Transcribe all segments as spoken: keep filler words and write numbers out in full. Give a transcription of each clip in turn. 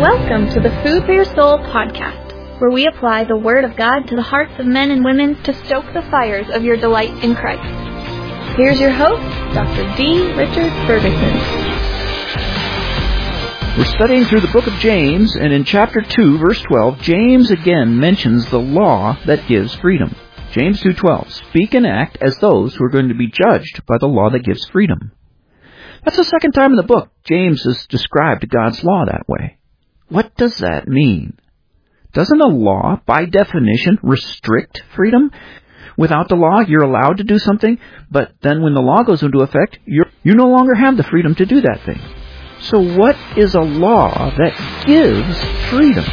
Welcome to the Food for Your Soul podcast, where we apply the Word of God to the hearts of men and women to stoke the fires of your delight in Christ. Here's your host, Doctor D. Richard Ferguson. We're studying through the book of James, and in chapter two, verse twelve, James again mentions the law that gives freedom. James two twelve, speak and act as those who are going to be judged by the law that gives freedom. That's the second time in the book James has described God's law that way. What does that mean? Doesn't the law, by definition, restrict freedom? Without the law, you're allowed to do something, but then when the law goes into effect, you're, you no longer have the freedom to do that thing. So what is a law that gives freedom?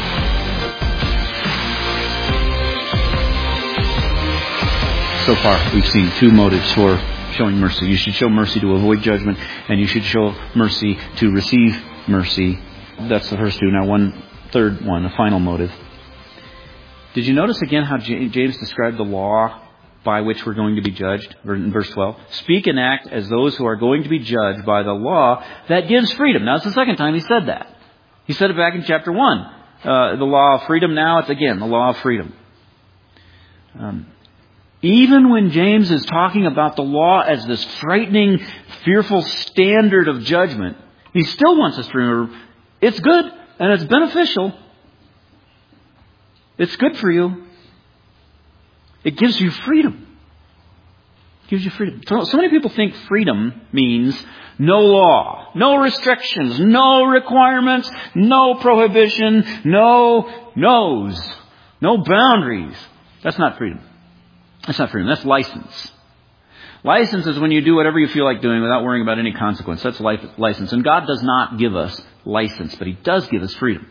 So far, we've seen two motives for showing mercy. You should show mercy to avoid judgment, and you should show mercy to receive mercy. That's the first two. Now one third one, a final motive. Did you notice again how James described the law by which we're going to be judged? In verse twelve, speak and act as those who are going to be judged by the law that gives freedom. Now it's the second time he said that. He said it back in chapter one. Uh, the law of freedom. Now it's again the law of freedom. Um, Even when James is talking about the law as this frightening, fearful standard of judgment, he still wants us to remember it's good and it's beneficial. It's good for you. It gives you freedom. It gives you freedom. So, so many people think freedom means no law, no restrictions, no requirements, no prohibition, no no's, no boundaries. That's not freedom. That's not freedom. That's license. License is when you do whatever you feel like doing without worrying about any consequence. That's license. And God does not give us license, but He does give us freedom.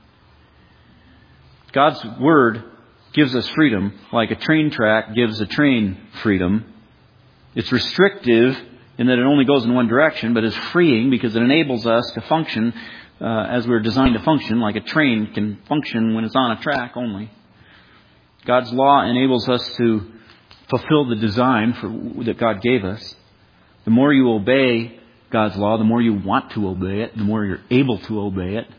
God's Word gives us freedom like a train track gives a train freedom. It's restrictive in that it only goes in one direction, but it's freeing because it enables us to function uh, as we're designed to function, like a train can function when it's on a track only. God's law enables us to fulfill the design for, that God gave us. The more you obey God's law, the more you want to obey it, the more you're able to obey it.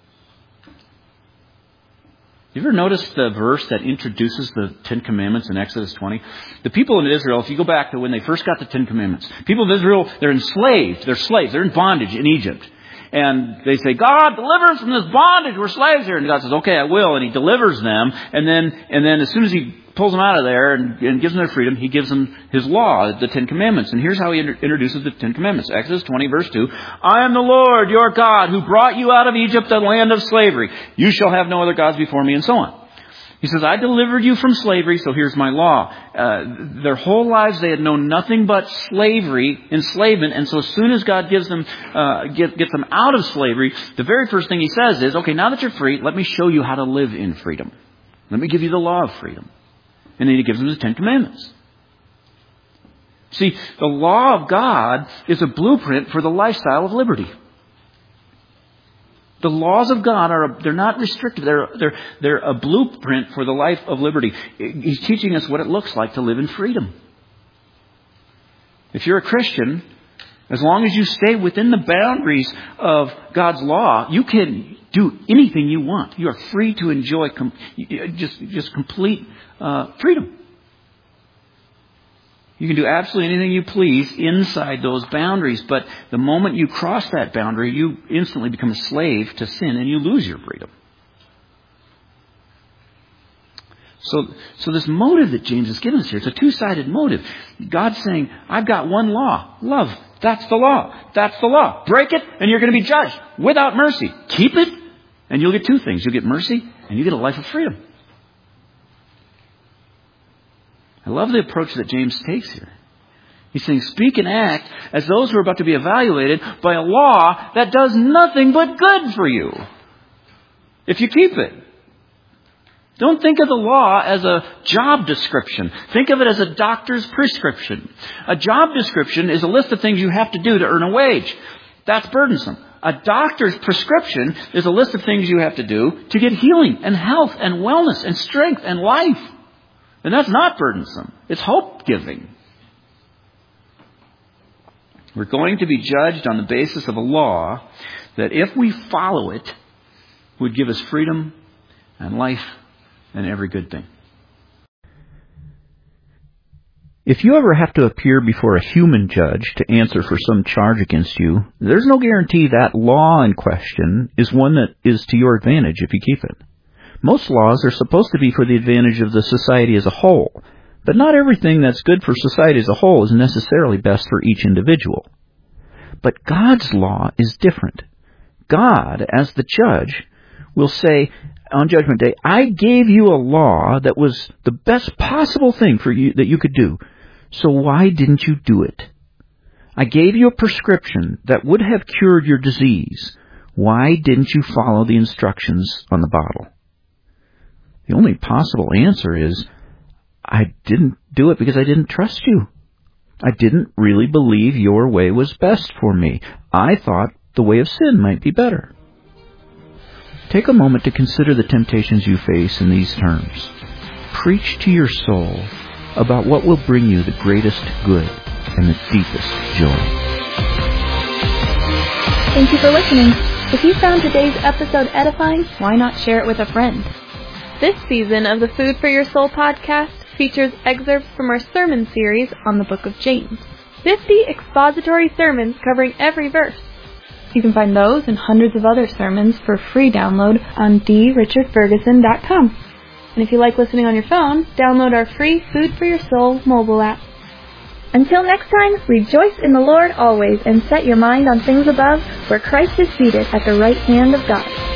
You ever notice the verse that introduces the Ten Commandments in Exodus twenty? The people in Israel, if you go back to when they first got the Ten Commandments, people of Israel, they're enslaved. They're slaves. They're in bondage in Egypt. And they say, God, deliver us from this bondage. We're slaves here. And God says, okay, I will. And He delivers them. And then, and then as soon as He pulls them out of there and, and gives them their freedom, He gives them His law, the Ten Commandments. And here's how He inter- introduces the Ten Commandments. Exodus twenty, verse two. I am the Lord, your God, who brought you out of Egypt, the land of slavery. You shall have no other gods before me, and so on. He says, I delivered you from slavery, so here's my law. Uh, their whole lives they had known nothing but slavery, enslavement, and so as soon as God gives them, uh, get, gets them out of slavery, the very first thing He says is, okay, now that you're free, let me show you how to live in freedom. Let me give you the law of freedom. And then He gives them the Ten Commandments. See, the law of God is a blueprint for the lifestyle of liberty. The laws of God are, a, they're not restrictive. They're, they're, they're a blueprint for the life of liberty. He's teaching us what it looks like to live in freedom. If you're a Christian, as long as you stay within the boundaries of God's law, you can do anything you want. You are free to enjoy com- just, just complete uh, freedom. You can do absolutely anything you please inside those boundaries, but the moment you cross that boundary, you instantly become a slave to sin and you lose your freedom. So, so this motive that James has given us here, it's a two-sided motive. God's saying, I've got one law, love. That's the law. That's the law. Break it and you're going to be judged without mercy. Keep it and you'll get two things. You'll get mercy and you get a life of freedom. I love the approach that James takes here. He's saying, speak and act as those who are about to be evaluated by a law that does nothing but good for you, if you keep it. Don't think of the law as a job description. Think of it as a doctor's prescription. A job description is a list of things you have to do to earn a wage. That's burdensome. A doctor's prescription is a list of things you have to do to get healing and health and wellness and strength and life. And that's not burdensome. It's hope-giving. We're going to be judged on the basis of a law that if we follow it, who would give us freedom and life and every good thing. If you ever have to appear before a human judge to answer for some charge against you, there's no guarantee that law in question is one that is to your advantage if you keep it. Most laws are supposed to be for the advantage of the society as a whole, but not everything that's good for society as a whole is necessarily best for each individual. But God's law is different. God, as the judge, will say on Judgment Day, I gave you a law that was the best possible thing for you that you could do. So why didn't you do it? I gave you a prescription that would have cured your disease. Why didn't you follow the instructions on the bottle? The only possible answer is, I didn't do it because I didn't trust you. I didn't really believe your way was best for me. I thought the way of sin might be better. Take a moment to consider the temptations you face in these terms. Preach to your soul about what will bring you the greatest good and the deepest joy. Thank you for listening. If you found today's episode edifying, why not share it with a friend? This season of the Food for Your Soul podcast features excerpts from our sermon series on the book of James. fifty expository sermons covering every verse. You can find those and hundreds of other sermons for free download on d richard ferguson dot com. And if you like listening on your phone, download our free Food for Your Soul mobile app. Until next time, rejoice in the Lord always and set your mind on things above, where Christ is seated at the right hand of God.